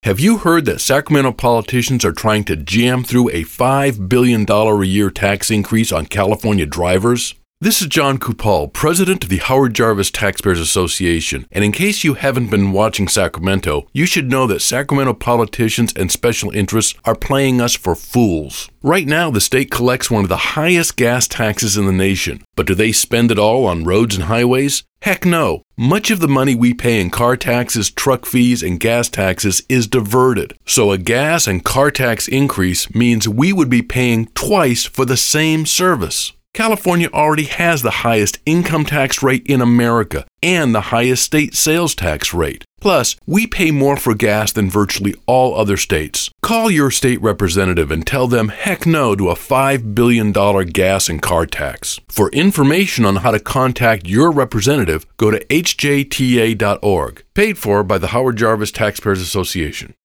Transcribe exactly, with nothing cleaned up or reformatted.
Have you heard that Sacramento politicians are trying to jam through a five billion dollars a year tax increase on California drivers? This is John Kupal, president of the Howard Jarvis Taxpayers Association, and in case you haven't been watching Sacramento, you should know that Sacramento politicians and special interests are playing us for fools. Right now, the state collects one of the highest gas taxes in the nation, but do they spend it all on roads and highways? Heck no. Much of the money we pay in car taxes, truck fees, and gas taxes is diverted. So a gas and car tax increase means we would be paying twice for the same service. California already has the highest income tax rate in America and the highest state sales tax rate. Plus, we pay more for gas than virtually all other states. Call your state representative and tell them heck no to a five billion dollars gas and car tax. For information on how to contact your representative, go to H J T A dot org. Paid for by the Howard Jarvis Taxpayers Association.